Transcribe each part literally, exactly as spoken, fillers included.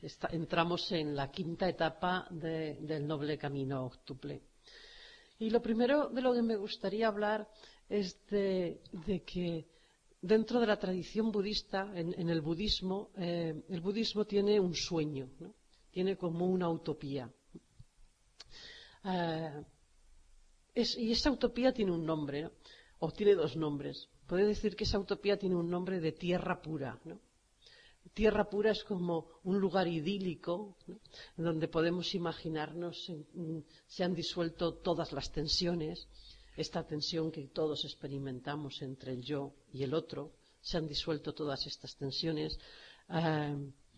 está, entramos en la quinta etapa de, del noble camino octuple. Y lo primero de lo que me gustaría hablar es de, de que dentro de la tradición budista, en, en el budismo, eh, el budismo tiene un sueño, ¿no? Tiene como una utopía. Eh, es, y esa utopía tiene un nombre, ¿no? O tiene dos nombres. Puede decir que esa utopía tiene un nombre de tierra pura, ¿no? Tierra pura es como un lugar idílico, ¿no? Donde podemos imaginarnos, en, se han disuelto todas las tensiones, esta tensión que todos experimentamos entre el yo y el otro, se han disuelto todas estas tensiones, eh,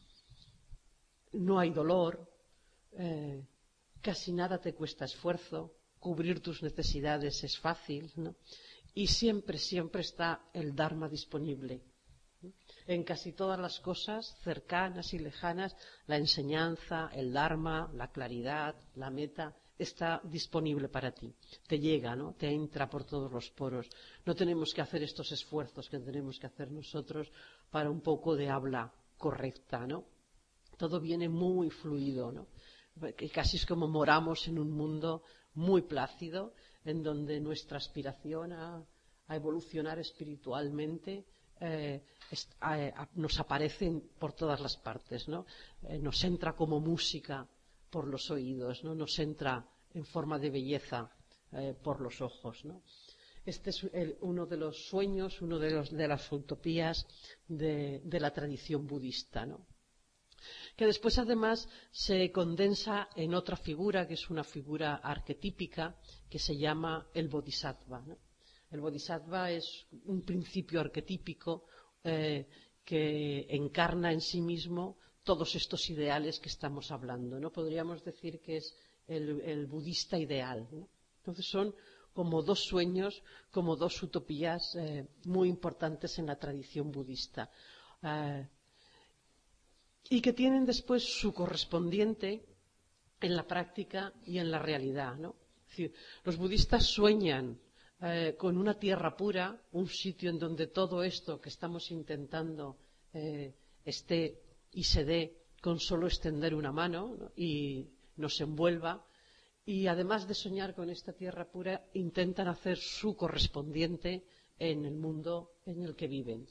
no hay dolor, eh, casi nada te cuesta esfuerzo, cubrir tus necesidades es fácil, ¿no? Y siempre, siempre está el Dharma disponible. En casi todas las cosas cercanas y lejanas, la enseñanza, el Dharma, la claridad, la meta, está disponible para ti. Te llega, ¿no? Te entra por todos los poros. No tenemos que hacer estos esfuerzos que tenemos que hacer nosotros para un poco de habla correcta, ¿no? Todo viene muy fluido, ¿no? Que casi es como moramos en un mundo muy plácido, en donde nuestra aspiración a, a evolucionar espiritualmente eh, es, a, a, nos aparece por todas las partes, ¿no? Eh, nos entra como música por los oídos, ¿no? Nos entra en forma de belleza eh, por los ojos, ¿no? Este es el, uno de los sueños, uno de, los, de las utopías de, de la tradición budista, ¿no? Que después además se condensa en otra figura, que es una figura arquetípica, que se llama el bodhisattva, ¿no? El bodhisattva es un principio arquetípico eh, que encarna en sí mismo todos estos ideales que estamos hablando, ¿no? Podríamos decir que es el, el budista ideal, ¿no? Entonces son como dos sueños, como dos utopías eh, muy importantes en la tradición budista. Eh, y que tienen después su correspondiente en la práctica y en la realidad, ¿no? Es decir, los budistas sueñan eh, con una tierra pura, un sitio en donde todo esto que estamos intentando eh, esté y se dé con solo extender una mano, ¿no? Y nos envuelva. Y además de soñar con esta tierra pura, intentan hacer su correspondiente en el mundo en el que viven.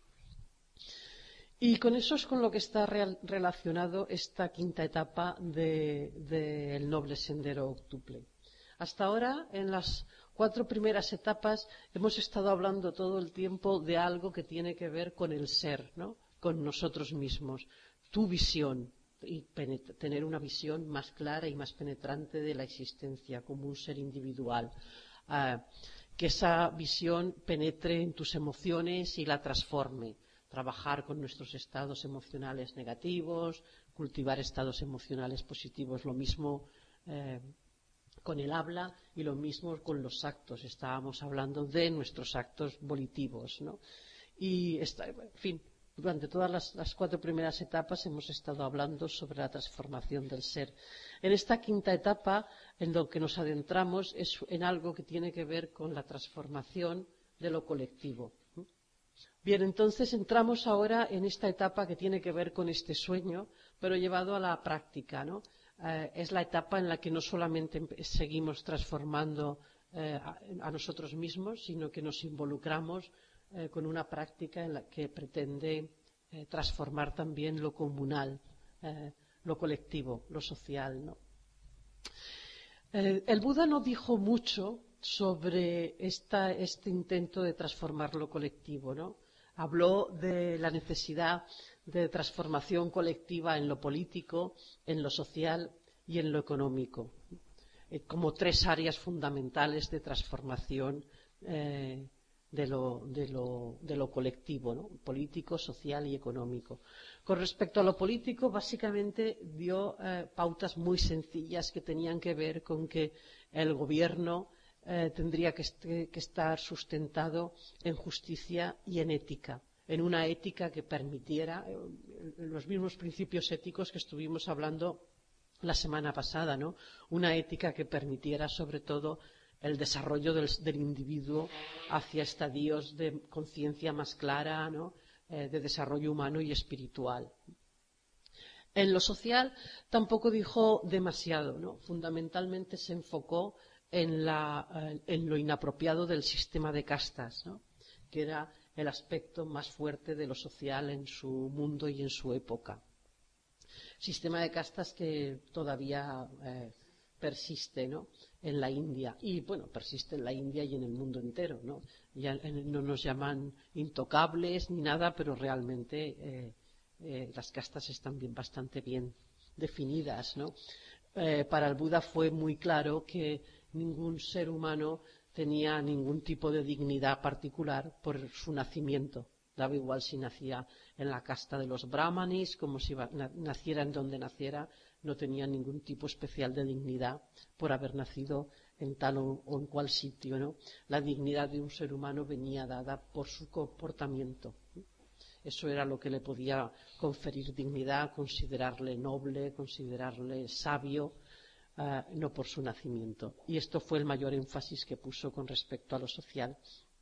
Y con eso es con lo que está real, relacionado esta quinta etapa del de, de noble sendero octuple. Hasta ahora, en las cuatro primeras etapas, hemos estado hablando todo el tiempo de algo que tiene que ver con el ser, ¿no? Con nosotros mismos, tu visión, y tener una visión más clara y más penetrante de la existencia como un ser individual. Uh, que esa visión penetre en tus emociones y la transforme. Trabajar con nuestros estados emocionales negativos, cultivar estados emocionales positivos, lo mismo eh, con el habla y lo mismo con los actos. Estábamos hablando de nuestros actos volitivos, ¿no? Y, está, en fin, durante todas las, las cuatro primeras etapas hemos estado hablando sobre la transformación del ser. En esta quinta etapa, en lo que nos adentramos es en algo que tiene que ver con la transformación de lo colectivo. Bien, entonces entramos ahora en esta etapa que tiene que ver con este sueño, pero llevado a la práctica, ¿no? Eh, es la etapa en la que no solamente seguimos transformando eh, a, a nosotros mismos, sino que nos involucramos eh, con una práctica en la que pretende eh, transformar también lo comunal, eh, lo colectivo, lo social, ¿no? Eh, el Buda no dijo mucho sobre esta, este intento de transformar lo colectivo, ¿no? Habló de la necesidad de transformación colectiva en lo político, en lo social y en lo económico, eh, como tres áreas fundamentales de transformación eh, de, lo, de, lo, de lo colectivo, ¿no? Político, social y económico. Con respecto a lo político, básicamente dio eh, pautas muy sencillas que tenían que ver con que el gobierno Eh, tendría que, est que estar sustentado en justicia y en ética, en una ética que permitiera eh, los mismos principios éticos que estuvimos hablando la semana pasada, ¿no? Una ética que permitiera sobre todo el desarrollo del, del individuo hacia estadios de conciencia más clara, ¿no? eh, de desarrollo humano y espiritual. En lo social tampoco dijo demasiado, ¿no? Fundamentalmente se enfocó en, la, en lo inapropiado del sistema de castas, ¿no? Que era el aspecto más fuerte de lo social en su mundo y en su época. Sistema de castas que todavía eh, persiste, ¿no? En la India, y bueno, persiste en la India y en el mundo entero, ¿no? Ya no nos llaman intocables ni nada, pero realmente eh, eh, las castas están bien, bastante bien definidas, ¿no? Eh, para el Buda fue muy claro que ningún ser humano tenía ningún tipo de dignidad particular por su nacimiento. Daba igual si nacía en la casta de los brahmanis, como si naciera en donde naciera, no tenía ningún tipo especial de dignidad por haber nacido en tal o, o en cual sitio, ¿no? La dignidad de un ser humano venía dada por su comportamiento. Eso era lo que le podía conferir dignidad, considerarle noble, considerarle sabio, uh, no por su nacimiento. Y esto fue el mayor énfasis que puso con respecto a lo social.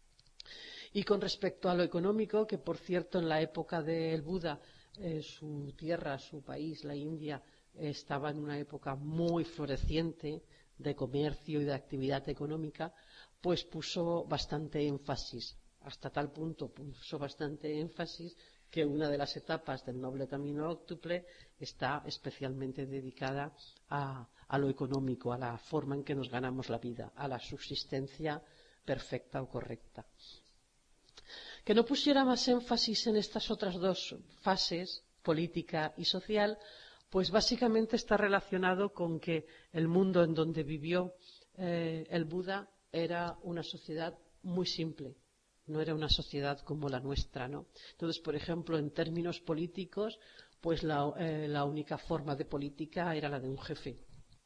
Y con respecto a lo económico, que por cierto en la época del Buda, eh, su tierra, su país, la India, eh, estaba en una época muy floreciente de comercio y de actividad económica, pues puso bastante énfasis. Hasta tal punto puso bastante énfasis que una de las etapas del noble camino óctuple está especialmente dedicada a, a lo económico, a la forma en que nos ganamos la vida, a la subsistencia perfecta o correcta. Que no pusiera más énfasis en estas otras dos fases, política y social, pues básicamente está relacionado con que el mundo en donde vivió eh, el Buda era una sociedad muy simple. No era una sociedad como la nuestra, ¿no? Entonces, por ejemplo, en términos políticos, pues la, eh, la única forma de política era la de un jefe.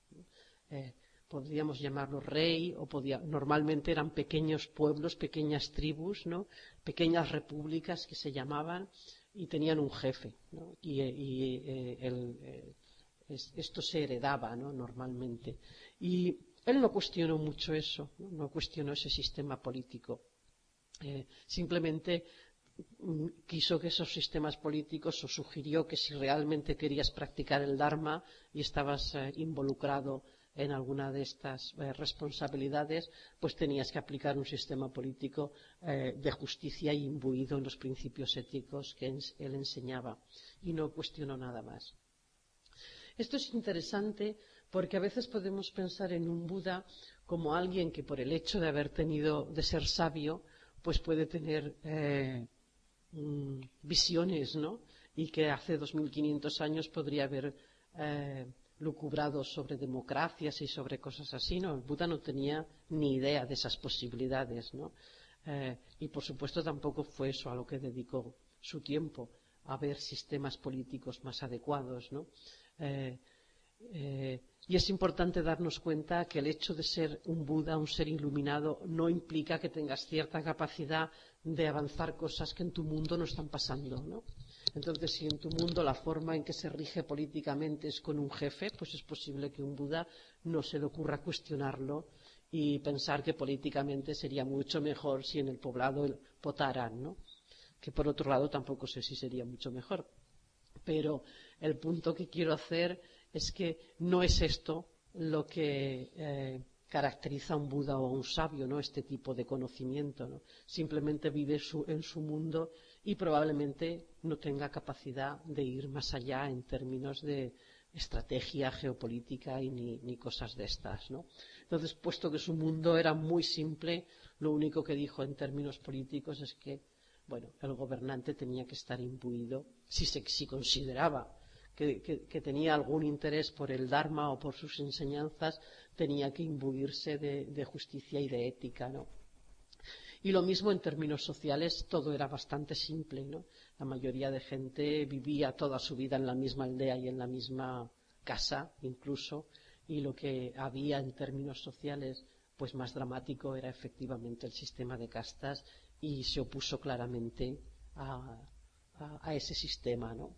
Eh, podríamos llamarlo rey, o podía, normalmente eran pequeños pueblos, pequeñas tribus, ¿no? Pequeñas repúblicas que se llamaban y tenían un jefe, ¿no? Y, y eh, el, eh, esto se heredaba, ¿no? Normalmente. Y él no cuestionó mucho eso, no, no cuestionó ese sistema político. Eh, simplemente mm, quiso que esos sistemas políticos, o sugirió que si realmente querías practicar el Dharma y estabas eh, involucrado en alguna de estas eh, responsabilidades, pues tenías que aplicar un sistema político eh, de justicia y imbuido en los principios éticos que ens, él enseñaba, y no cuestionó nada más. Esto es interesante porque a veces podemos pensar en un Buda como alguien que por el hecho de haber tenido, de ser sabio, pues puede tener eh, mm, visiones, ¿no? Y que hace dos mil quinientos años podría haber eh, lucubrado sobre democracias y sobre cosas así, ¿no? El Buda no tenía ni idea de esas posibilidades, ¿no? Eh, y por supuesto tampoco fue eso a lo que dedicó su tiempo, a ver sistemas políticos más adecuados, ¿no? Eh, eh, y es importante darnos cuenta que el hecho de ser un Buda, un ser iluminado, no implica que tengas cierta capacidad de avanzar cosas que en tu mundo no están pasando, ¿no? Entonces, si en tu mundo la forma en que se rige políticamente es con un jefe, pues es posible que un Buda no se le ocurra cuestionarlo y pensar que políticamente sería mucho mejor si en el poblado votaran, ¿no? Que por otro lado tampoco sé si sería mucho mejor. Pero el punto que quiero hacer es que no es esto lo que eh, caracteriza a un Buda o a un sabio, ¿no? Este tipo de conocimiento, ¿no? Simplemente vive su, en su mundo y probablemente no tenga capacidad de ir más allá en términos de estrategia geopolítica y ni, ni cosas de estas, ¿no? Entonces, puesto que su mundo era muy simple, lo único que dijo en términos políticos es que, bueno, el gobernante tenía que estar imbuido, si se si consideraba Que, que, que tenía algún interés por el Dharma o por sus enseñanzas, tenía que imbuirse de, de justicia y de ética, ¿no? Y lo mismo en términos sociales, todo era bastante simple, ¿no? La mayoría de gente vivía toda su vida en la misma aldea y en la misma casa, incluso, y lo que había en términos sociales, pues más dramático, era efectivamente el sistema de castas, y se opuso claramente a, a, a ese sistema, ¿no?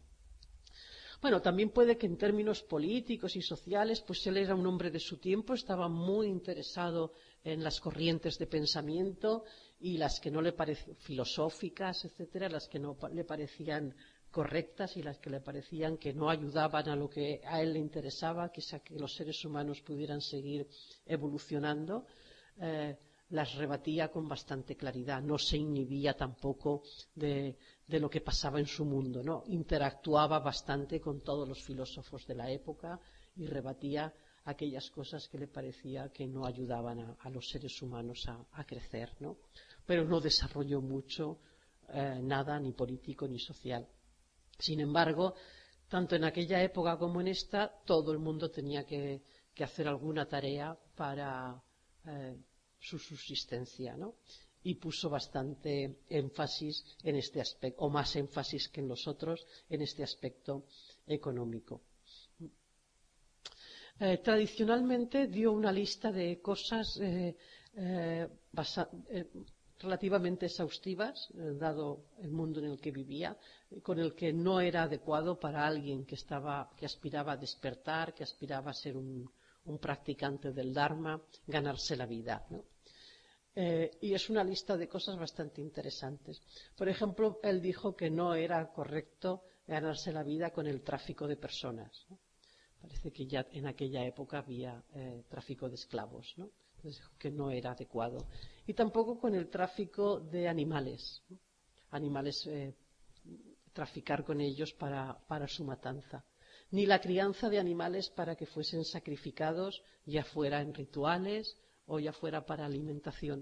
Bueno, también puede que en términos políticos y sociales, pues él era un hombre de su tiempo, estaba muy interesado en las corrientes de pensamiento y las que no le parecían filosóficas, etcétera, las que no le parecían correctas y las que le parecían que no ayudaban a lo que a él le interesaba, que es a que los seres humanos pudieran seguir evolucionando, eh, las rebatía con bastante claridad. No se inhibía tampoco de, de lo que pasaba en su mundo, ¿no? Interactuaba bastante con todos los filósofos de la época y rebatía aquellas cosas que le parecía que no ayudaban a, a los seres humanos a, a crecer, ¿no? Pero no desarrolló mucho eh, nada, ni político ni social. Sin embargo, tanto en aquella época como en esta, todo el mundo tenía que, que hacer alguna tarea para eh, su subsistencia, ¿no? Y puso bastante énfasis en este aspecto, o más énfasis que en los otros, en este aspecto económico. Eh, tradicionalmente dio una lista de cosas eh, eh, basa, eh, relativamente exhaustivas, eh, dado el mundo en el que vivía, eh, con el que no era adecuado para alguien que, estaba, que aspiraba a despertar, que aspiraba a ser un, un practicante del Dharma, ganarse la vida, ¿no? Eh, y es una lista de cosas bastante interesantes. Por ejemplo, él dijo que no era correcto ganarse la vida con el tráfico de personas, ¿no? Parece que ya en aquella época había eh, tráfico de esclavos, ¿no? Entonces dijo que no era adecuado. Y tampoco con el tráfico de animales, ¿no? Animales, eh, traficar con ellos para, para su matanza. Ni la crianza de animales para que fuesen sacrificados, ya fuera en rituales o ya fuera para alimentación.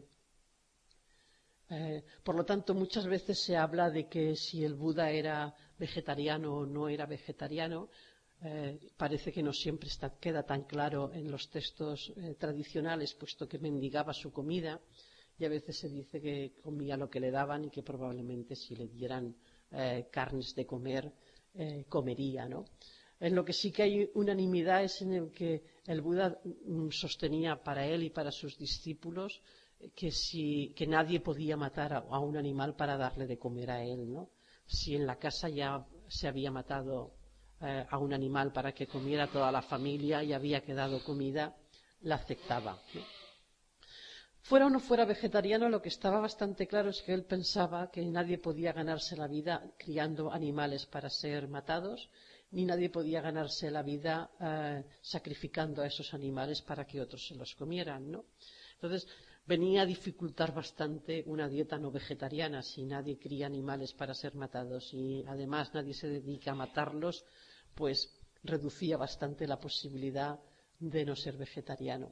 Eh, por lo tanto, muchas veces se habla de que si el Buda era vegetariano o no era vegetariano. Eh, parece que no siempre está, queda tan claro en los textos eh, tradicionales, puesto que mendigaba su comida, y a veces se dice que comía lo que le daban y que probablemente si le dieran eh, carnes de comer, eh, comería, ¿no? En lo que sí que hay unanimidad es en el que el Buda mm, sostenía para él y para sus discípulos eh, que, si, que nadie podía matar a, a un animal para darle de comer a él, ¿no? Si en la casa ya se había matado Eh, a un animal para que comiera toda la familia y había quedado comida, la aceptaba, ¿no? Fuera o no fuera vegetariano, lo que estaba bastante claro es que él pensaba que nadie podía ganarse la vida criando animales para ser matados, ni nadie podía ganarse la vida eh, sacrificando a esos animales para que otros se los comieran, ¿no? Entonces venía a dificultar bastante una dieta no vegetariana. Si nadie cría animales para ser matados y además nadie se dedica a matarlos, pues reducía bastante la posibilidad de no ser vegetariano.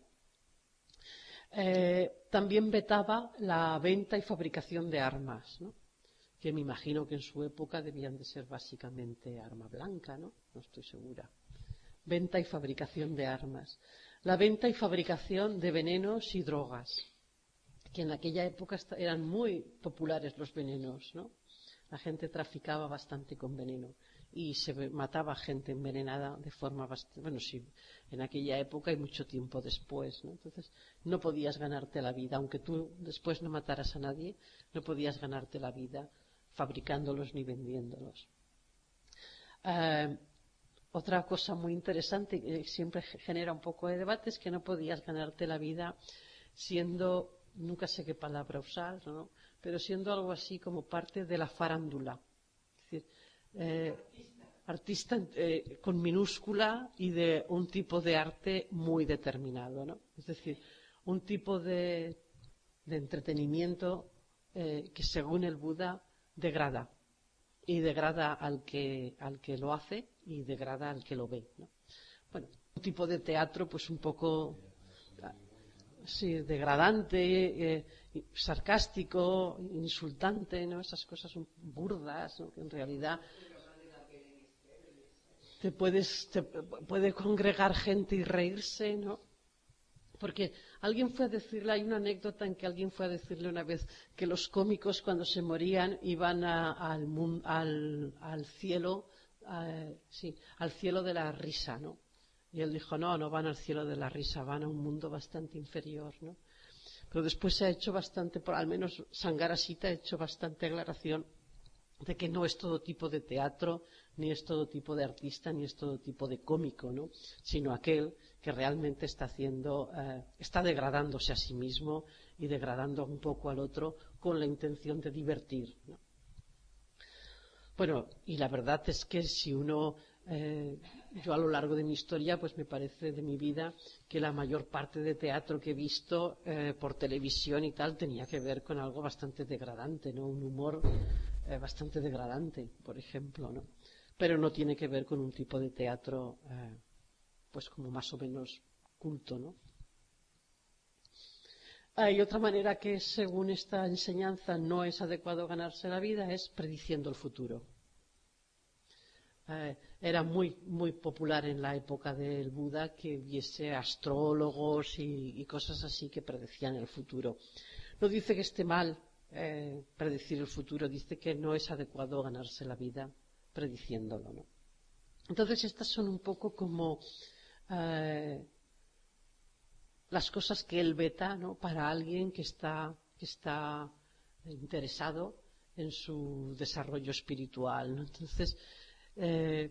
Eh, también vetaba la venta y fabricación de armas, ¿no? Que me imagino que en su época debían de ser básicamente arma blanca, ¿no? No estoy segura. Venta y fabricación de armas. La venta y fabricación de venenos y drogas, que en aquella época eran muy populares los venenos, ¿no? La gente traficaba bastante con veneno y se mataba gente envenenada de forma bastante... Bueno, sí, en aquella época y mucho tiempo después, ¿no? Entonces, no podías ganarte la vida, aunque tú después no mataras a nadie, no podías ganarte la vida fabricándolos ni vendiéndolos. Eh, otra cosa muy interesante que siempre genera un poco de debate es que no podías ganarte la vida siendo... nunca sé qué palabra usar, ¿no? Pero siendo algo así como parte de la farándula. Es decir, eh, artista eh, con minúscula y de un tipo de arte muy determinado, ¿no? Es decir, un tipo de, de entretenimiento eh, que según el Buda degrada. Y degrada al que, al que lo hace y degrada al que lo ve, ¿no? Bueno, un tipo de teatro pues un poco... sí, degradante, eh, sarcástico, insultante, ¿no? Esas cosas son burdas, ¿no? Que en realidad te puedes te puede congregar gente y reírse, ¿no? Porque alguien fue a decirle, hay una anécdota en que alguien fue a decirle una vez que los cómicos cuando se morían iban a, al, al, al cielo, a, sí, al cielo de la risa, ¿no? Y él dijo, no, no van al cielo de la risa, van a un mundo bastante inferior, ¿no? Pero después se ha hecho bastante, por al menos Sangarasita ha hecho bastante aclaración de que no es todo tipo de teatro, ni es todo tipo de artista, ni es todo tipo de cómico, ¿no? Sino aquel que realmente está haciendo, eh, está degradándose a sí mismo y degradando un poco al otro con la intención de divertir, ¿no? Bueno, y la verdad es que si uno, eh, yo a lo largo de mi historia, pues me parece de mi vida que la mayor parte de teatro que he visto eh, por televisión y tal tenía que ver con algo bastante degradante, ¿no? Un humor eh, bastante degradante, por ejemplo, ¿no? Pero no tiene que ver con un tipo de teatro, eh, pues como más o menos culto, ¿no? Hay otra manera que, según esta enseñanza, no es adecuado ganarse la vida, es prediciendo el futuro. Eh, era muy, muy popular en la época del Buda que hubiese astrólogos y, y cosas así que predecían el futuro. No dice que esté mal eh, predecir el futuro, dice que no es adecuado ganarse la vida prediciéndolo, ¿no? Entonces estas son un poco como eh, las cosas que él veta, ¿no? Para alguien que está, que está interesado en su desarrollo espiritual, ¿no? Entonces, eh,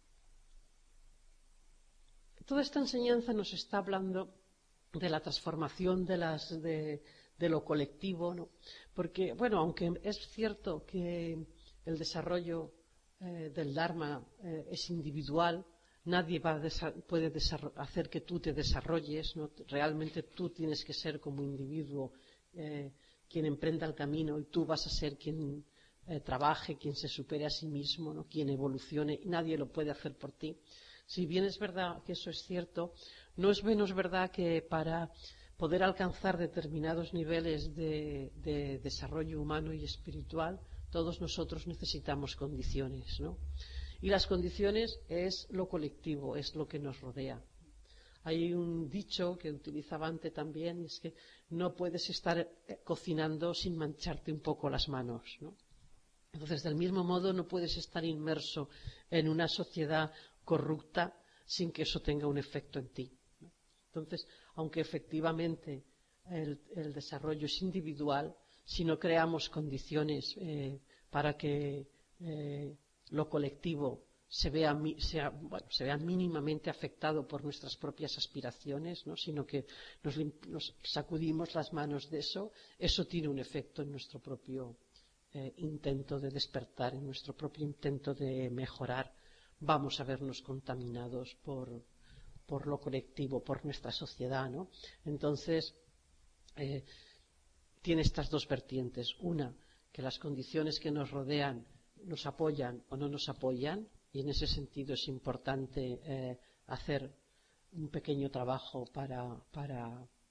toda esta enseñanza nos está hablando de la transformación de, las, de, de lo colectivo, ¿no? Porque, bueno, aunque es cierto que el desarrollo eh, del Dharma eh, es individual, nadie va a puede hacer que tú te desarrolles, ¿no? Realmente tú tienes que ser como individuo eh, quien emprenda el camino y tú vas a ser quien eh, trabaje, quien se supere a sí mismo, ¿no? Quien evolucione, y nadie lo puede hacer por ti. Si bien es verdad que eso es cierto, no es menos verdad que para poder alcanzar determinados niveles de, de desarrollo humano y espiritual, todos nosotros necesitamos condiciones, ¿no? Y las condiciones es lo colectivo, es lo que nos rodea. Hay un dicho que utilizaba antes también, y es que no puedes estar cocinando sin mancharte un poco las manos, ¿no? Entonces, del mismo modo, no puedes estar inmerso en una sociedad corrupta sin que eso tenga un efecto en ti, ¿no? Entonces, aunque efectivamente el, el desarrollo es individual, si no creamos condiciones eh, para que eh, lo colectivo se vea, sea, bueno, se vea mínimamente afectado por nuestras propias aspiraciones, ¿no? Sino que nos, nos sacudimos las manos de eso, eso tiene un efecto en nuestro propio eh, intento de despertar, en nuestro propio intento de mejorar. Vamos a vernos contaminados por, por lo colectivo, por nuestra sociedad, ¿no? Entonces, eh, tiene estas dos vertientes. Una, que las condiciones que nos rodean nos apoyan o no nos apoyan, y en ese sentido es importante eh, hacer un pequeño trabajo para, para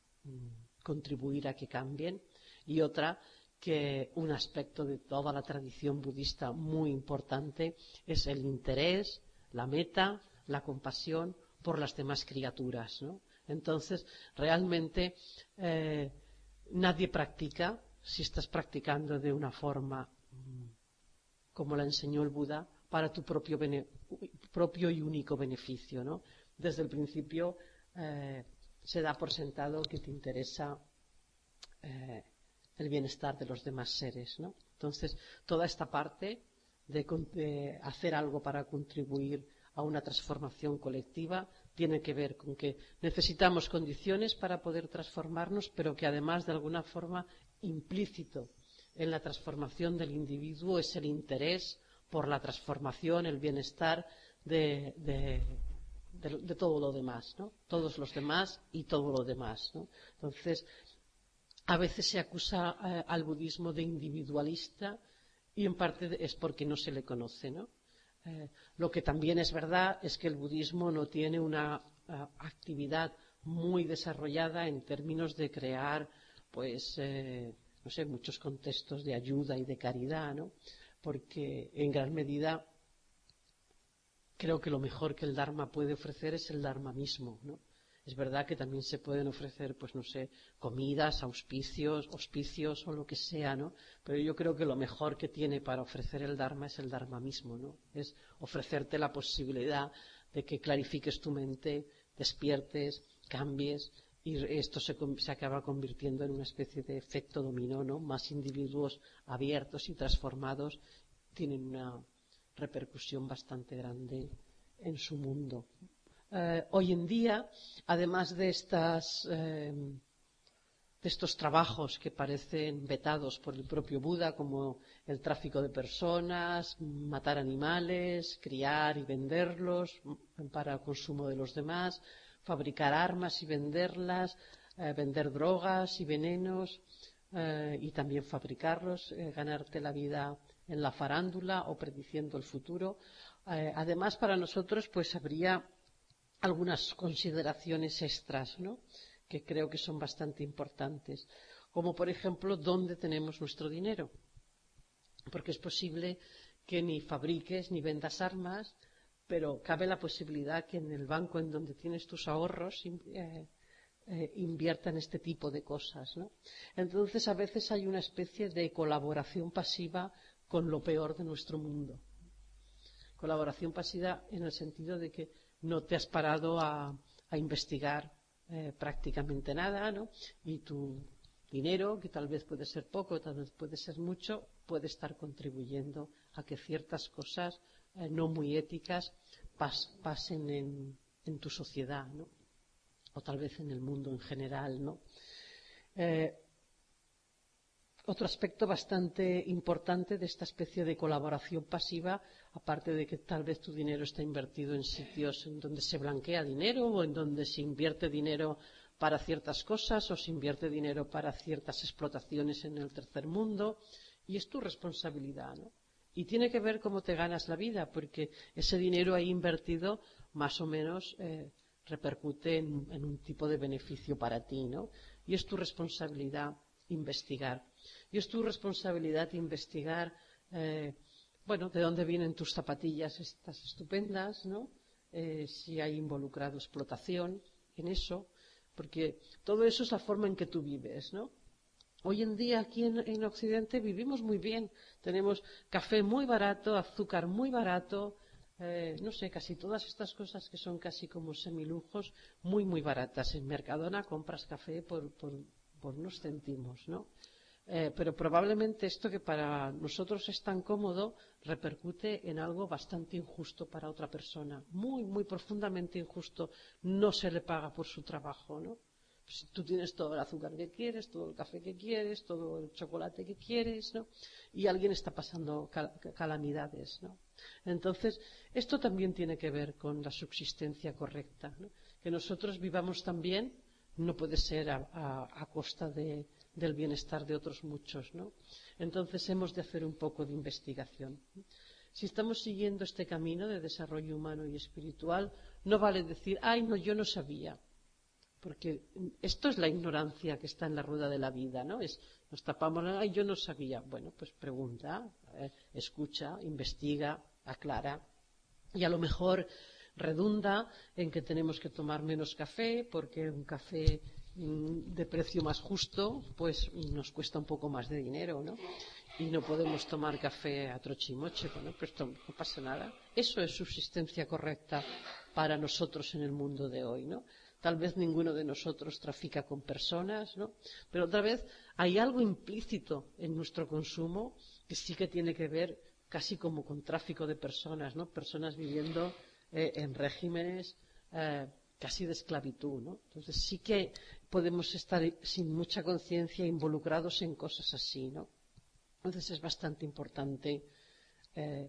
mm, contribuir a que cambien. Y otra, que un aspecto de toda la tradición budista muy importante es el interés, la meta, la compasión por las demás criaturas, ¿no? Entonces, realmente eh, nadie practica, si estás practicando de una forma como la enseñó el Buda, para tu propio, propio y único beneficio, ¿no? Desde el principio eh, se da por sentado que te interesa eh, el bienestar de los demás seres, ¿no? Entonces, toda esta parte de, de hacer algo para contribuir a una transformación colectiva tiene que ver con que necesitamos condiciones para poder transformarnos, pero que además, de alguna forma, implícito en la transformación del individuo es el interés por la transformación, el bienestar de, de, de, de todo lo demás, ¿no? Todos los demás y todo lo demás, ¿no? Entonces, a veces se acusa eh, al budismo de individualista, y en parte es porque no se le conoce, ¿no? Eh, lo que también es verdad es que el budismo no tiene una uh, actividad muy desarrollada en términos de crear, pues, eh, no sé, muchos contextos de ayuda y de caridad, ¿no? Porque en gran medida creo que lo mejor que el Dharma puede ofrecer es el Dharma mismo, ¿no? Es verdad que también se pueden ofrecer, pues no sé, comidas, auspicios, hospicios o lo que sea, ¿no? Pero yo creo que lo mejor que tiene para ofrecer el Dharma es el Dharma mismo, ¿no? Es ofrecerte la posibilidad de que clarifiques tu mente, despiertes, cambies, y esto se, se acaba convirtiendo en una especie de efecto dominó, ¿no? Más individuos abiertos y transformados tienen una repercusión bastante grande en su mundo. Eh, hoy en día, además de estas eh, de estos trabajos que parecen vetados por el propio Buda, como el tráfico de personas, matar animales, criar y venderlos para el consumo de los demás, fabricar armas y venderlas, eh, vender drogas y venenos eh, y también fabricarlos, eh, ganarte la vida en la farándula o prediciendo el futuro. Eh, además, para nosotros, pues habría algunas consideraciones extras, ¿no?, que creo que son bastante importantes, como por ejemplo, ¿dónde tenemos nuestro dinero? Porque es posible que ni fabriques ni vendas armas, pero cabe la posibilidad que en el banco en donde tienes tus ahorros eh, eh, inviertan este tipo de cosas, ¿no? Entonces, a veces hay una especie de colaboración pasiva con lo peor de nuestro mundo. Colaboración pasiva en el sentido de que no te has parado a, a investigar Eh, prácticamente nada, ¿no? Y tu dinero, que tal vez puede ser poco, tal vez puede ser mucho, puede estar contribuyendo a que ciertas cosas eh, no muy éticas pas, pasen en, en tu sociedad, ¿no? O tal vez en el mundo en general, ¿no? Eh, Otro aspecto bastante importante de esta especie de colaboración pasiva, aparte de que tal vez tu dinero está invertido en sitios en donde se blanquea dinero o en donde se invierte dinero para ciertas cosas o se invierte dinero para ciertas explotaciones en el tercer mundo, y es tu responsabilidad, ¿no? Y tiene que ver cómo te ganas la vida, porque ese dinero ahí invertido más o menos eh, repercute en, en un tipo de beneficio para ti, ¿no? Y es tu responsabilidad investigar. Y es tu responsabilidad investigar, eh, bueno, de dónde vienen tus zapatillas estas estupendas, ¿no? Eh, si hay involucrado explotación en eso, porque todo eso es la forma en que tú vives, ¿no? Hoy en día aquí en, en Occidente vivimos muy bien. Tenemos café muy barato, azúcar muy barato, eh, no sé, casi todas estas cosas que son casi como semilujos, muy, muy baratas. En Mercadona compras café por, por, por unos céntimos, ¿no? Eh, pero probablemente esto que para nosotros es tan cómodo repercute en algo bastante injusto para otra persona, muy, muy profundamente injusto. No se le paga por su trabajo, ¿no? Si tú tienes todo el azúcar que quieres, todo el café que quieres, todo el chocolate que quieres, ¿no? Y alguien está pasando cal calamidades, ¿no? Entonces, esto también tiene que ver con la subsistencia correcta, ¿no? Que nosotros vivamos también no puede ser a, a, a costa de, del bienestar de otros muchos, ¿no? Entonces hemos de hacer un poco de investigación. Si estamos siguiendo este camino de desarrollo humano y espiritual, no vale decir, ay, no, yo no sabía, porque esto es la ignorancia que está en la rueda de la vida, ¿no? Es, nos tapamos, ay, yo no sabía. Bueno, pues pregunta, eh, escucha, investiga, aclara, y a lo mejor redunda en que tenemos que tomar menos café, porque un café mmm, de precio más justo pues nos cuesta un poco más de dinero, ¿no? Y no podemos tomar café a trochimoche, bueno, pero esto no pasa nada. Eso es subsistencia correcta para nosotros en el mundo de hoy, ¿no? Tal vez ninguno de nosotros trafica con personas, ¿no? Pero otra vez hay algo implícito en nuestro consumo que sí que tiene que ver casi como con tráfico de personas, ¿no? Personas viviendo eh, en regímenes eh, casi de esclavitud, ¿no? Entonces sí que podemos estar sin mucha conciencia involucrados en cosas así, ¿no? Entonces es bastante importante eh,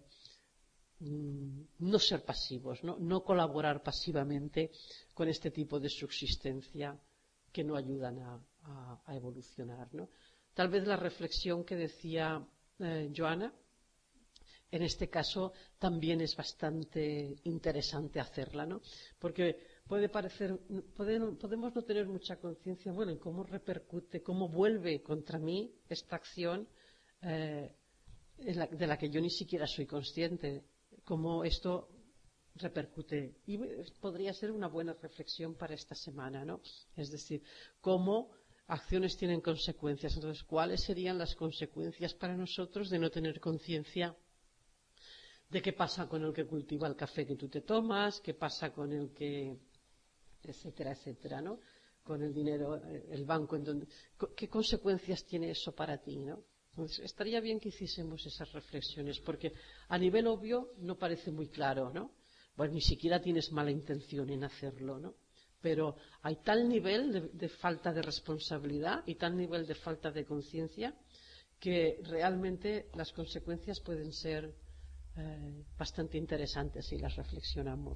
no ser pasivos, ¿no? No colaborar pasivamente con este tipo de subsistencia que no ayudan a, a, a evolucionar, ¿no? Tal vez la reflexión que decía eh, Joana, en este caso también es bastante interesante hacerla, ¿no? Porque puede parecer, puede, podemos no tener mucha conciencia, bueno, en cómo repercute, cómo vuelve contra mí esta acción eh, la, de la que yo ni siquiera soy consciente, cómo esto repercute. Y podría ser una buena reflexión para esta semana, ¿no? Es decir, cómo acciones tienen consecuencias. Entonces, ¿cuáles serían las consecuencias para nosotros de no tener conciencia de qué pasa con el que cultiva el café que tú te tomas, qué pasa con el que, etcétera, etcétera, ¿no? Con el dinero, el banco en donde, ¿qué consecuencias tiene eso para ti, ¿no? Entonces, estaría bien que hiciésemos esas reflexiones, porque a nivel obvio no parece muy claro, ¿no? Pues ni siquiera tienes mala intención en hacerlo, ¿no? Pero hay tal nivel de, de falta de responsabilidad y tal nivel de falta de conciencia que realmente las consecuencias pueden ser eh, bastante interesantes si las reflexionamos.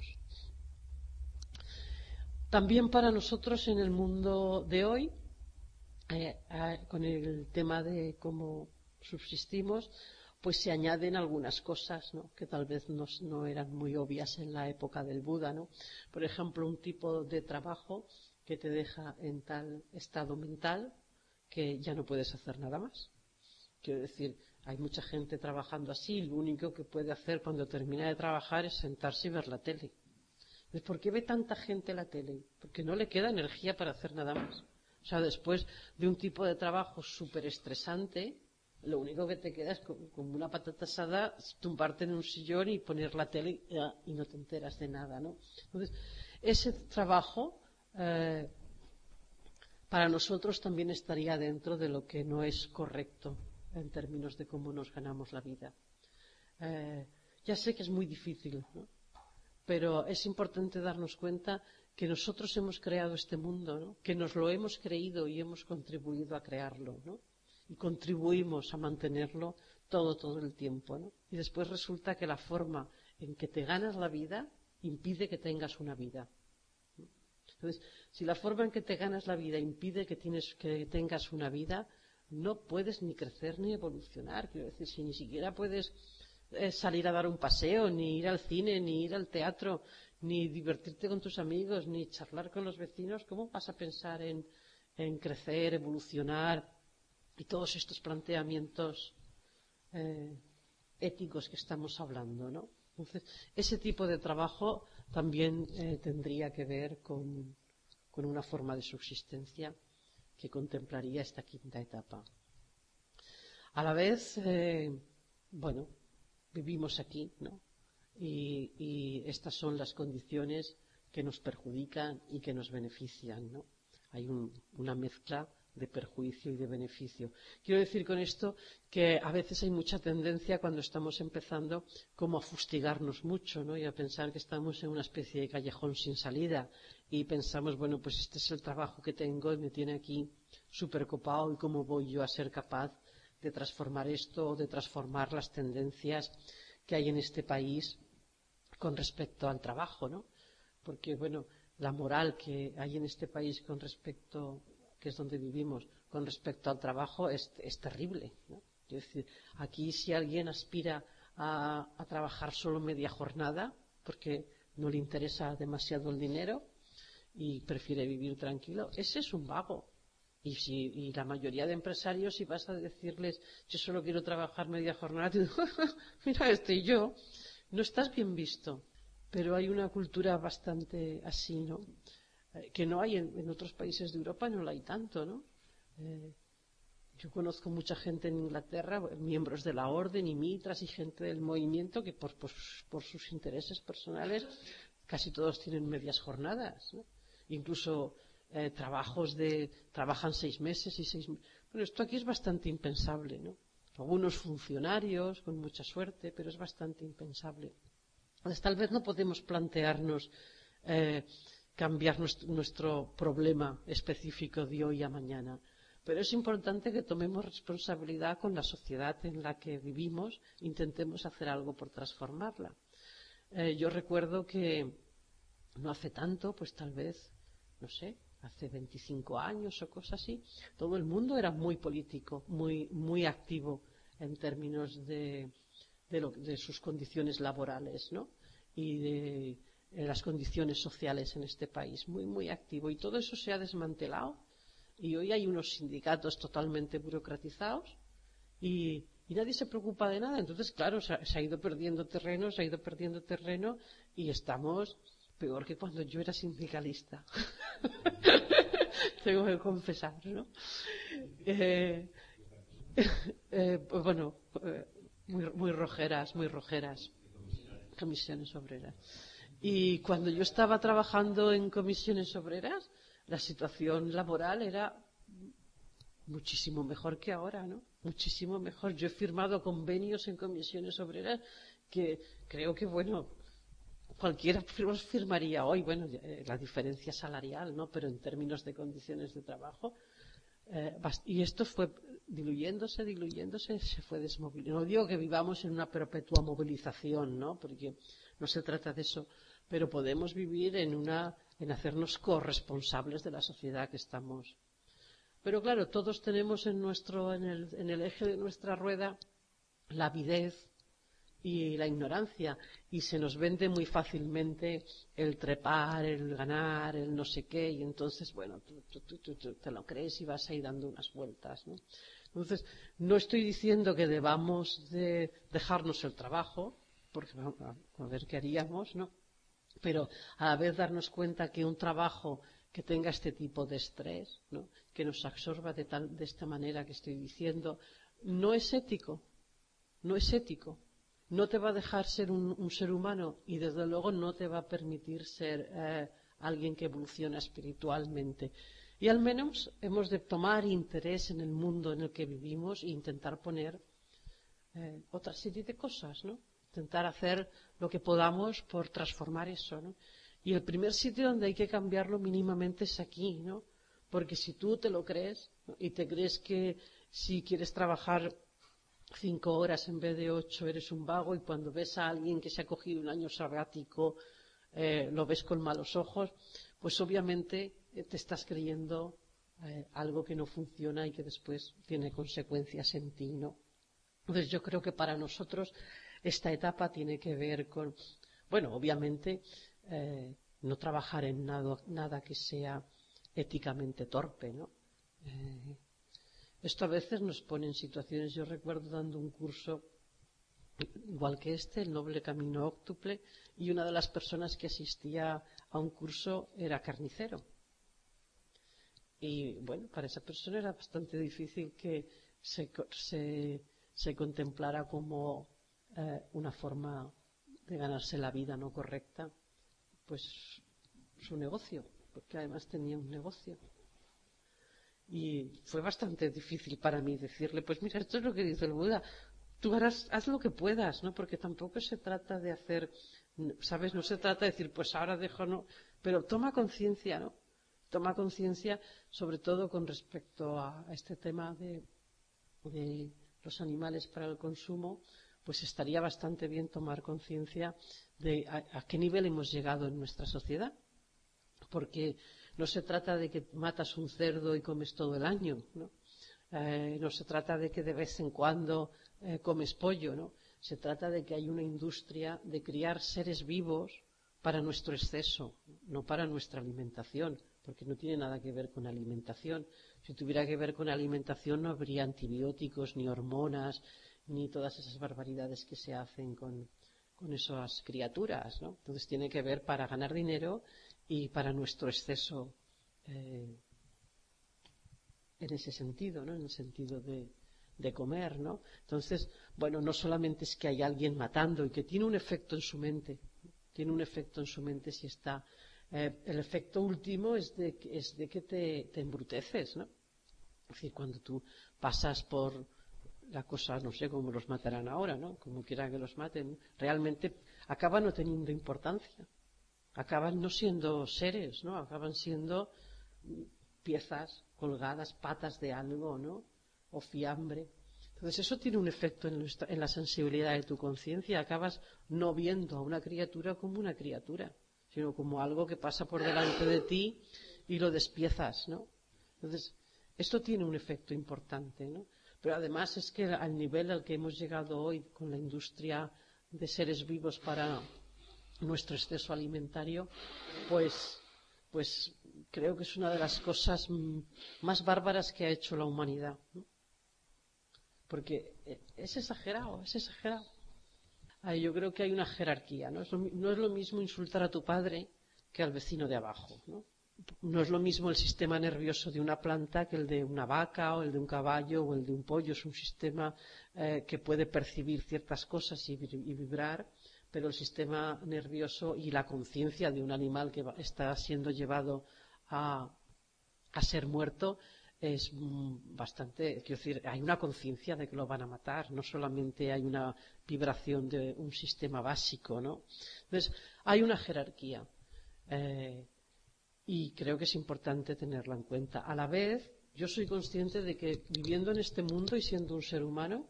También para nosotros en el mundo de hoy, eh, eh, con el tema de cómo subsistimos, pues se añaden algunas cosas, ¿no?, que tal vez no, no eran muy obvias en la época del Buda, ¿no? Por ejemplo, un tipo de trabajo que te deja en tal estado mental que ya no puedes hacer nada más. Quiero decir, hay mucha gente trabajando así, lo único que puede hacer cuando termina de trabajar es sentarse y ver la tele. ¿Por qué ve tanta gente la tele? Porque no le queda energía para hacer nada más. O sea, después de un tipo de trabajo súper estresante, lo único que te queda es como una patata asada, tumbarte en un sillón y poner la tele y no te enteras de nada, ¿no? Entonces, ese trabajo eh, para nosotros también estaría dentro de lo que no es correcto en términos de cómo nos ganamos la vida. Eh, ya sé que es muy difícil, ¿no?, pero es importante darnos cuenta que nosotros hemos creado este mundo, ¿no?, que nos lo hemos creído y hemos contribuido a crearlo, ¿no?, y contribuimos a mantenerlo todo, todo el tiempo, ¿no? Y después resulta que la forma en que te ganas la vida impide que tengas una vida, ¿no? Entonces, si la forma en que te ganas la vida impide que, tienes, que tengas una vida, no puedes ni crecer ni evolucionar. Quiero decir, si ni siquiera puedes eh, salir a dar un paseo, ni ir al cine, ni ir al teatro, ni divertirte con tus amigos, ni charlar con los vecinos, ¿cómo vas a pensar en, en crecer, evolucionar y todos estos planteamientos eh, éticos que estamos hablando, ¿no? Entonces, ese tipo de trabajo también eh, tendría que ver con, con una forma de subsistencia que contemplaría esta quinta etapa. A la vez, eh, bueno, vivimos aquí, ¿no? Y, y estas son las condiciones que nos perjudican y que nos benefician, ¿no? Hay un, una mezcla de perjuicio y de beneficio. Quiero decir con esto que a veces hay mucha tendencia cuando estamos empezando como a fustigarnos mucho, ¿no?, y a pensar que estamos en una especie de callejón sin salida y pensamos, bueno, pues este es el trabajo que tengo y me tiene aquí súper copado y cómo voy yo a ser capaz de transformar esto o de transformar las tendencias que hay en este país con respecto al trabajo, ¿no? Porque, bueno, la moral que hay en este país con respecto, que es donde vivimos, con respecto al trabajo es, es terrible, ¿no? Es decir, aquí si alguien aspira a, a trabajar solo media jornada porque no le interesa demasiado el dinero y prefiere vivir tranquilo, ese es un vago. Y, si, y la mayoría de empresarios, si vas a decirles yo solo quiero trabajar media jornada, te digo, mira, estoy yo, no estás bien visto. Pero hay una cultura bastante así, ¿no?, eh, que no hay en, en otros países de Europa, no la hay tanto, ¿no? Eh, yo conozco mucha gente en Inglaterra, miembros de la orden y mitras y gente del movimiento que por, por, por sus intereses personales casi todos tienen medias jornadas, ¿no? Incluso eh, trabajos de trabajan seis meses y seis meses. Bueno, esto aquí es bastante impensable, ¿no? Algunos funcionarios con mucha suerte, pero es bastante impensable. Entonces, tal vez no podemos plantearnos eh, cambiar nuestro, nuestro problema específico de hoy a mañana, pero es importante que tomemos responsabilidad con la sociedad en la que vivimos, intentemos hacer algo por transformarla. Eh, yo recuerdo que no hace tanto, pues tal vez, no sé, hace veinticinco años o cosas así, todo el mundo era muy político, muy, muy activo en términos de, de, lo, de sus condiciones laborales, ¿no?, y de, de las condiciones sociales en este país, muy, muy activo. Y todo eso se ha desmantelado y hoy hay unos sindicatos totalmente burocratizados y, y nadie se preocupa de nada. Entonces, claro, se ha, se ha ido perdiendo terreno, se ha ido perdiendo terreno y estamos peor que cuando yo era sindicalista. Tengo que confesar, ¿no? Eh, eh, pues bueno, eh, muy, muy rojeras, muy rojeras. Comisiones obreras. Y cuando yo estaba trabajando en comisiones obreras, la situación laboral era muchísimo mejor que ahora, ¿no? Muchísimo mejor. Yo he firmado convenios en comisiones obreras que creo que, bueno, cualquiera firmaría hoy, bueno, la diferencia salarial, ¿no? Pero en términos de condiciones de trabajo, eh, y esto fue diluyéndose, diluyéndose, se fue desmovilizando. No digo que vivamos en una perpetua movilización, ¿no? Porque no se trata de eso, pero podemos vivir en una, en hacernos corresponsables de la sociedad que estamos. Pero claro, todos tenemos en nuestro, en el, en el eje de nuestra rueda la avidez y la ignorancia, y se nos vende muy fácilmente el trepar, el ganar, el no sé qué, y entonces, bueno, tú, tú, tú, tú te lo crees y vas ahí dando unas vueltas, ¿no? Entonces, no estoy diciendo que debamos de dejarnos el trabajo, porque vamos a ver qué haríamos, ¿no? Pero a la vez darnos cuenta que un trabajo que tenga este tipo de estrés, ¿no? Que nos absorba de, tal, de esta manera que estoy diciendo, no es ético, no es ético. No te va a dejar ser un, un ser humano y desde luego no te va a permitir ser eh, alguien que evoluciona espiritualmente. Y al menos hemos de tomar interés en el mundo en el que vivimos e intentar poner eh, otra serie de cosas, ¿no? Intentar hacer lo que podamos por transformar eso, ¿no? Y el primer sitio donde hay que cambiarlo mínimamente es aquí, ¿no? Porque si tú te lo crees, ¿no? Y te crees que si quieres trabajar cinco horas en vez de ocho eres un vago, y cuando ves a alguien que se ha cogido un año sabático eh, lo ves con malos ojos, pues obviamente eh, te estás creyendo eh, algo que no funciona y que después tiene consecuencias en ti, ¿no? Entonces yo creo que para nosotros esta etapa tiene que ver con, bueno, obviamente eh, no trabajar en nada, nada que sea éticamente torpe, ¿no? Eh, Esto a veces nos pone en situaciones. Yo recuerdo dando un curso igual que este, el Noble Camino Óctuple, y una de las personas que asistía a un curso era carnicero. Y bueno, para esa persona era bastante difícil que se, se, se contemplara como eh, una forma de ganarse la vida no correcta, pues su negocio, porque además tenía un negocio. Y fue bastante difícil para mí decirle, pues mira, esto es lo que dice el Buda, tú harás, haz lo que puedas, ¿no? Porque tampoco se trata de hacer, ¿sabes? No se trata de decir, pues ahora dejo, no, pero toma conciencia, ¿no? Toma conciencia, sobre todo con respecto a, a este tema de, de los animales para el consumo, pues estaría bastante bien tomar conciencia de a, a qué nivel hemos llegado en nuestra sociedad, porque no se trata de que matas un cerdo y comes todo el año, ¿no? Eh, no se trata de que de vez en cuando eh, comes pollo, ¿no? Se trata de que hay una industria de criar seres vivos para nuestro exceso, no para nuestra alimentación, porque no tiene nada que ver con alimentación. Si tuviera que ver con alimentación no habría antibióticos, ni hormonas, ni todas esas barbaridades que se hacen con, con esas criaturas, ¿no? Entonces tiene que ver para ganar dinero y para nuestro exceso eh, en ese sentido, ¿no? En el sentido de, de comer, ¿no? Entonces, bueno, no solamente es que hay alguien matando y que tiene un efecto en su mente, tiene un efecto en su mente si está. Eh, el efecto último es de, es de que te, te embruteces, ¿no? Es decir, cuando tú pasas por la cosa, no sé cómo los matarán ahora, ¿no? Como quiera que los maten, realmente acaba no teniendo importancia. Acaban no siendo seres, ¿no? Acaban siendo piezas colgadas, patas de algo, ¿no? O fiambre. Entonces eso tiene un efecto en, nuestra, en la sensibilidad de tu conciencia. Acabas no viendo a una criatura como una criatura, sino como algo que pasa por delante de ti y lo despiezas, ¿no? Entonces esto tiene un efecto importante, ¿no? Pero además es que al nivel al que hemos llegado hoy con la industria de seres vivos para nuestro exceso alimentario, pues, pues creo que es una de las cosas más bárbaras que ha hecho la humanidad, ¿no? Porque es exagerado, es exagerado. Ay, yo creo que hay una jerarquía, ¿no? Es lo, no es lo mismo insultar a tu padre que al vecino de abajo, ¿no? No es lo mismo el sistema nervioso de una planta que el de una vaca o el de un caballo o el de un pollo. Es un sistema eh, que puede percibir ciertas cosas y, y vibrar, pero el sistema nervioso y la conciencia de un animal que está siendo llevado a, a ser muerto es bastante, quiero decir, hay una conciencia de que lo van a matar, no solamente hay una vibración de un sistema básico, ¿no? Entonces, hay una jerarquía eh, y creo que es importante tenerla en cuenta. A la vez, yo soy consciente de que viviendo en este mundo y siendo un ser humano,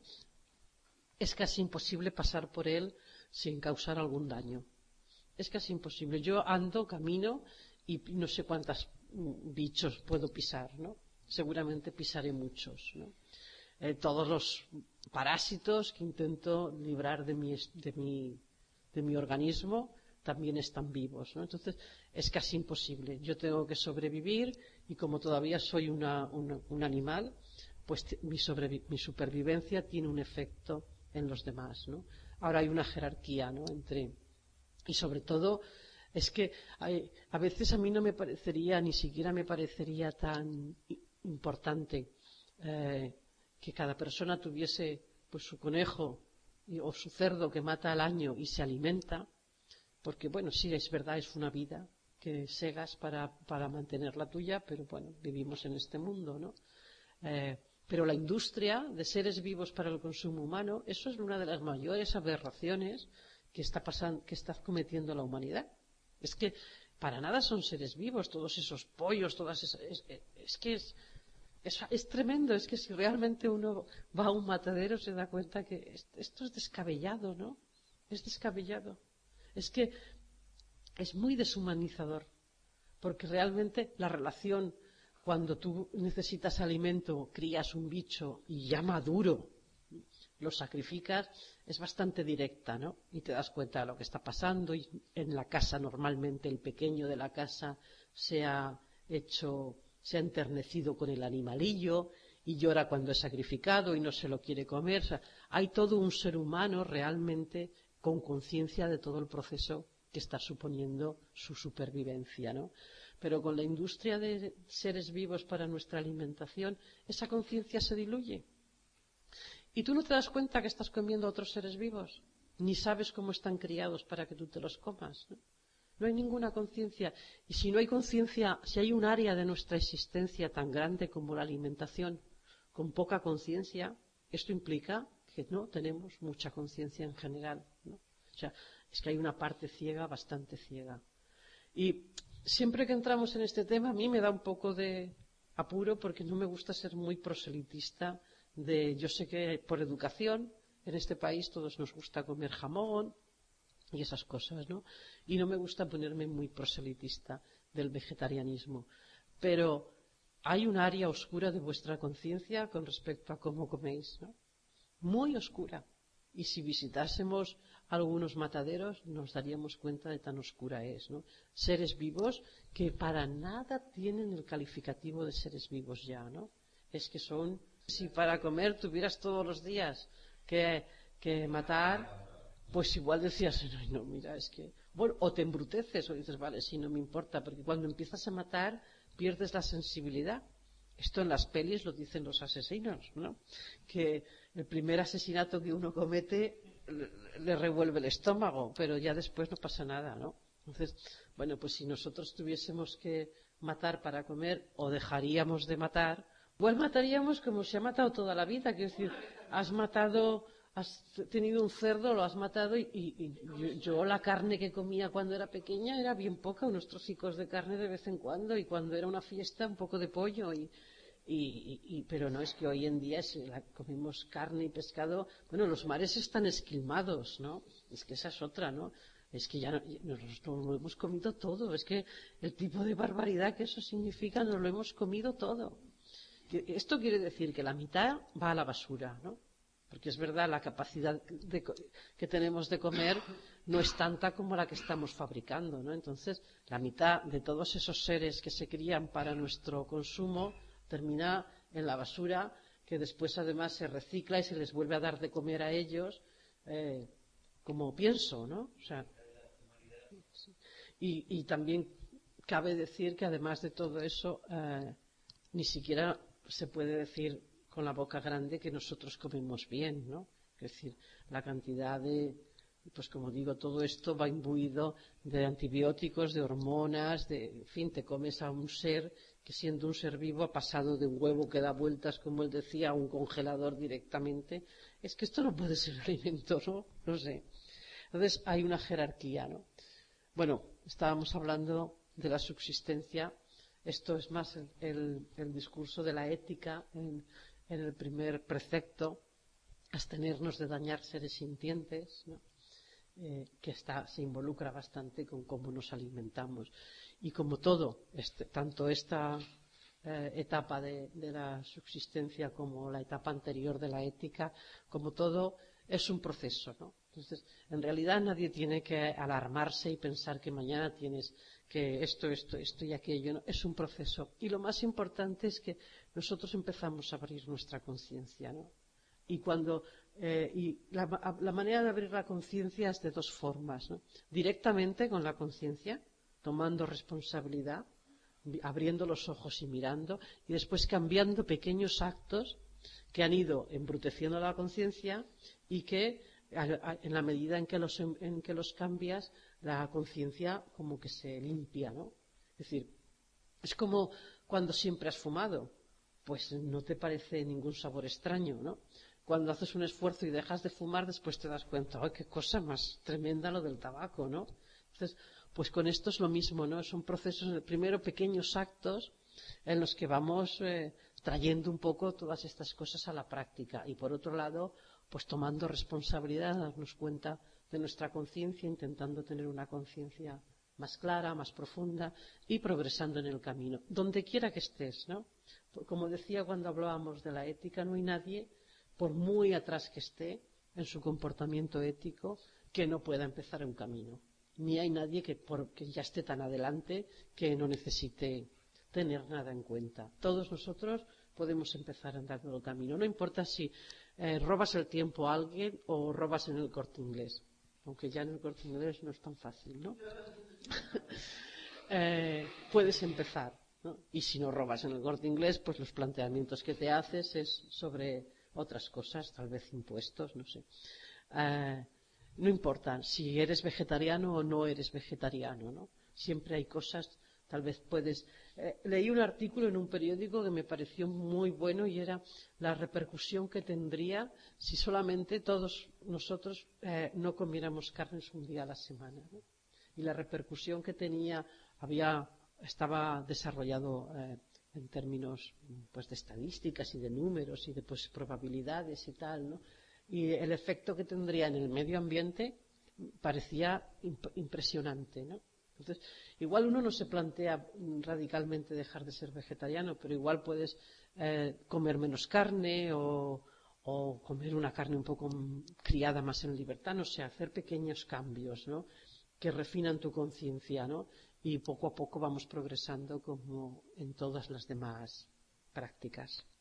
es casi imposible pasar por él sin causar algún daño. Es casi imposible. Yo ando, camino y no sé cuántos bichos puedo pisar, ¿no? Seguramente pisaré muchos, ¿no? Eh, todos los parásitos que intento librar de mi, de mi, de mi organismo también están vivos, ¿no? Entonces es casi imposible. Yo tengo que sobrevivir y como todavía soy una, una, un animal, pues mi, sobrevi mi supervivencia tiene un efecto en los demás, ¿no? Ahora hay una jerarquía, ¿no? Entre, y sobre todo es que hay, a veces a mí no me parecería, ni siquiera me parecería tan importante eh, que cada persona tuviese pues su conejo y, o su cerdo que mata al año y se alimenta, porque bueno, sí, es verdad, es una vida que segas para, para mantener la tuya, pero bueno, vivimos en este mundo, ¿no? Eh, pero la industria de seres vivos para el consumo humano, eso es una de las mayores aberraciones que está pasando, que está cometiendo la humanidad. Es que para nada son seres vivos todos esos pollos, todas esas, es, es, es que es, es, es tremendo. Es que si realmente uno va a un matadero se da cuenta que esto es descabellado, ¿no? Es descabellado. Es que es muy deshumanizador, porque realmente la relación, cuando tú necesitas alimento, crías un bicho y ya maduro lo sacrificas, es bastante directa, ¿no? Y te das cuenta de lo que está pasando. Y en la casa, normalmente el pequeño de la casa se ha hecho, se ha enternecido con el animalillo y llora cuando es sacrificado y no se lo quiere comer. O sea, hay todo un ser humano realmente con conciencia de todo el proceso que está suponiendo su supervivencia, ¿no? Pero con la industria de seres vivos para nuestra alimentación, esa conciencia se diluye. Y tú no te das cuenta que estás comiendo a otros seres vivos, ni sabes cómo están criados para que tú te los comas, ¿no? No hay ninguna conciencia. Y si no hay conciencia, si hay un área de nuestra existencia tan grande como la alimentación, con poca conciencia, esto implica que no tenemos mucha conciencia en general, ¿no? O sea, es que hay una parte ciega, bastante ciega. Y siempre que entramos en este tema, a mí me da un poco de apuro porque no me gusta ser muy proselitista. De, yo sé que por educación en este país todos nos gusta comer jamón y esas cosas, ¿no? Y no me gusta ponerme muy proselitista del vegetarianismo, pero hay un área oscura de vuestra conciencia con respecto a cómo coméis, ¿no? Muy oscura. Y si visitásemos algunos mataderos nos daríamos cuenta de tan oscura es, ¿no? Seres vivos que para nada tienen el calificativo de seres vivos ya, ¿no? Es que son... Si para comer tuvieras todos los días que, que matar, pues igual decías, no, no, mira, es que... Bueno, o te embruteces o dices, vale, sí, no me importa, porque cuando empiezas a matar pierdes la sensibilidad. Esto en las pelis lo dicen los asesinos, ¿no? Que el primer asesinato que uno comete le, le revuelve el estómago, pero ya después no pasa nada, ¿no? Entonces, bueno, pues si nosotros tuviésemos que matar para comer o dejaríamos de matar, igual mataríamos como se ha matado toda la vida, quiero decir, has matado, has tenido un cerdo, lo has matado y, y, y yo, yo la carne que comía cuando era pequeña era bien poca, unos trocicos de carne de vez en cuando y cuando era una fiesta un poco de pollo y, y, y pero no, es que hoy en día si la, comemos carne y pescado, bueno, los mares están esquilmados, ¿no? Es que esa es otra, ¿no? Es que ya no, nos lo hemos comido todo, es que el tipo de barbaridad que eso significa nos lo hemos comido todo. Esto quiere decir que la mitad va a la basura, ¿no? Porque es verdad, la capacidad de, que tenemos de comer no es tanta como la que estamos fabricando, ¿no? Entonces, la mitad de todos esos seres que se crían para nuestro consumo termina en la basura, que después además se recicla y se les vuelve a dar de comer a ellos, eh, como pienso, ¿no? O sea, y, y también cabe decir que además de todo eso, eh, ni siquiera se puede decir con la boca grande que nosotros comemos bien, ¿no? Es decir, la cantidad de, Y pues como digo, todo esto va imbuido de antibióticos, de hormonas, de, en fin, te comes a un ser que siendo un ser vivo ha pasado de un huevo que da vueltas, como él decía, a un congelador directamente. Es que esto no puede ser alimento, ¿no? No sé. Entonces hay una jerarquía, ¿no? Bueno, estábamos hablando de la subsistencia. Esto es más el, el, el discurso de la ética en, en el primer precepto, abstenernos de dañar seres sintientes, ¿no? Eh, que está, se involucra bastante con cómo nos alimentamos. Y como todo, este, tanto esta eh, etapa de, de la subsistencia como la etapa anterior de la ética, como todo, es un proceso, ¿no? Entonces, en realidad nadie tiene que alarmarse y pensar que mañana tienes que esto, esto, esto y aquello, ¿no? Es un proceso. Y lo más importante es que nosotros empezamos a abrir nuestra conciencia, ¿no? Y cuando eh, y la, la manera de abrir la conciencia es de dos formas, ¿no? Directamente con la conciencia, tomando responsabilidad, abriendo los ojos y mirando, y después cambiando pequeños actos que han ido embruteciendo la conciencia y que a, a, en la medida en que los, en, en que los cambias, la conciencia como que se limpia, ¿no? Es decir, es como cuando siempre has fumado, pues no te parece ningún sabor extraño, ¿no? Cuando haces un esfuerzo y dejas de fumar, después te das cuenta, ¡ay, qué cosa más tremenda lo del tabaco!, ¿no? Entonces, pues con esto es lo mismo, ¿no? Son procesos, primero pequeños actos en los que vamos eh, trayendo un poco todas estas cosas a la práctica. Y por otro lado, pues tomando responsabilidad, darnos cuenta de nuestra conciencia, intentando tener una conciencia más clara, más profunda y progresando en el camino. Donde quiera que estés, ¿no? Como decía cuando hablábamos de la ética, no hay nadie, por muy atrás que esté en su comportamiento ético, que no pueda empezar un camino. Ni hay nadie que, por, que ya esté tan adelante que no necesite tener nada en cuenta. Todos nosotros podemos empezar a andar por el camino. No importa si eh, robas el tiempo a alguien o robas en el Corte Inglés. Aunque ya en el Corte Inglés no es tan fácil, ¿no? eh, puedes empezar, ¿no? Y si no robas en el Corte Inglés, pues los planteamientos que te haces es sobre otras cosas, tal vez impuestos, no sé. Eh, no importa si eres vegetariano o no eres vegetariano, ¿no? Siempre hay cosas, tal vez puedes... Eh, leí un artículo en un periódico que me pareció muy bueno y era la repercusión que tendría si solamente todos nosotros eh, no comiéramos carnes un día a la semana, ¿no? Y la repercusión que tenía había, estaba desarrollado eh, en términos pues de estadísticas y de números y de pues, probabilidades y tal, ¿no? Y el efecto que tendría en el medio ambiente parecía imp impresionante, ¿no? Entonces, igual uno no se plantea radicalmente dejar de ser vegetariano, pero igual puedes eh, comer menos carne o, o comer una carne un poco criada más en libertad, no sé, hacer pequeños cambios, ¿no? Que refinan tu conciencia, ¿no? Y poco a poco vamos progresando como en todas las demás prácticas.